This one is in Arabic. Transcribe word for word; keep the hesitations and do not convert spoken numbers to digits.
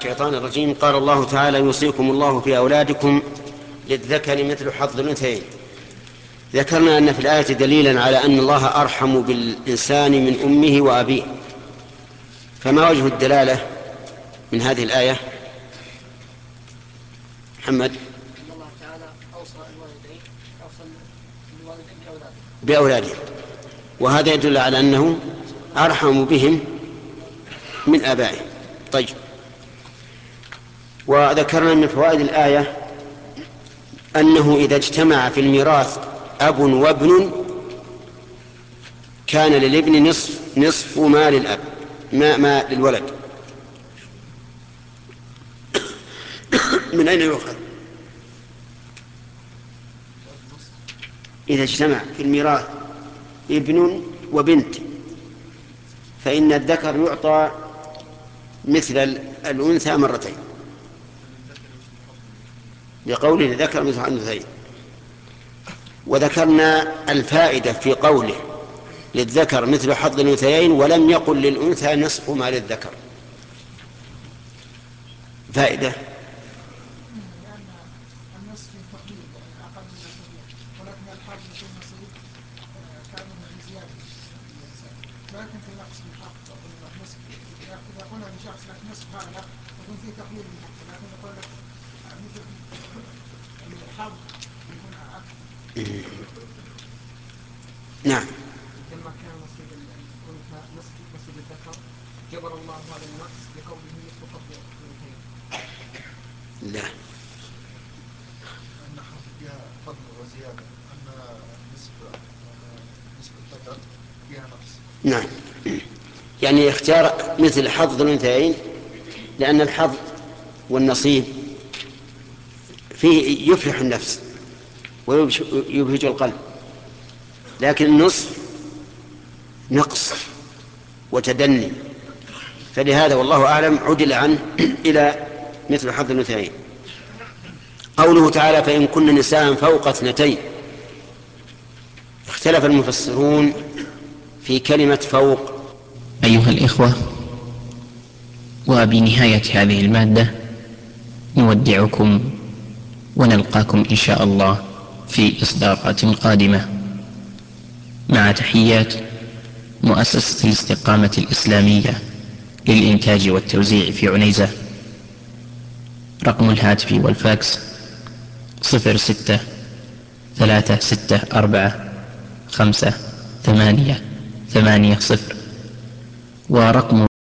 الشيطان الرجيم. قال الله تعالى: يوصيكم الله في أولادكم للذكر مثل حظ الأنثيين. ذكرنا أن في الآية دليلا على أن الله أرحم بالإنسان من أمه وأبيه، فما وجه الدلالة من هذه الآية؟ محمد. الله تعالى أوصى الوالدين أوصى الوالدين بأولادهم بأولادهم، وهذا يدل على أنه أرحم بهم من آبائهم. طيب، وذكرنا من فوائد الآية أنه إذا اجتمع في الميراث أب وابن كان للابن نصف نصف ما للأب ما, ما للولد. من أين يؤخذ؟ إذا اجتمع في الميراث ابن وبنت فإن الذكر يعطى مثل الأنثى مرتين، لقوله الذكر مثل الأنثيين. وذكرنا الفائدة في قوله للذكر مثل حظ الأنثيين ولم يقل للأنثى نصف ما للذكر. فائدة: لأن النصف تقليل أقل من الطبيعي، ولكن الحظ في النصيب كأنه بزيادة الإنسان، لكن في نقص من حق تقول له نصف. إذا قلنا لشخص لك نصف هذا يكون فيه تقليل من حقه، لكن يقول لك مثل الحظ يكون أكثر. نعم. لما كان نصيب الأنثى نصف نصيب الذكر جبر الله هذا النقص بقوله نصف حظ الأنثيين. لا، أن حظ فيها فضل وزيادة، أما نسبة نسبة الذكر فيها نقص. نعم، يعني اختيار مثل حظ الأنثيين لأن الحظ والنصيب فيه يفرح النفس ويبهج القلب، لكن النصف نقص وتدني، فلهذا والله أعلم عدل عنه إلى مثل حظ الأنثيين. قوله تعالى: فإن كن نساء فوق اثنتين. اختلف المفسرون في كلمة فوق. أيها الإخوة، وبنهاية هذه المادة نودعكم ونلقاكم إن شاء الله في إصدارات قادمة، مع تحيات مؤسسة الاستقامة الإسلامية للإنتاج والتوزيع في عنيزة. رقم الهاتف والفاكس صفر ستة ثلاثة ستة أربعة خمسة ثمانية ثمانية صفر، ورقم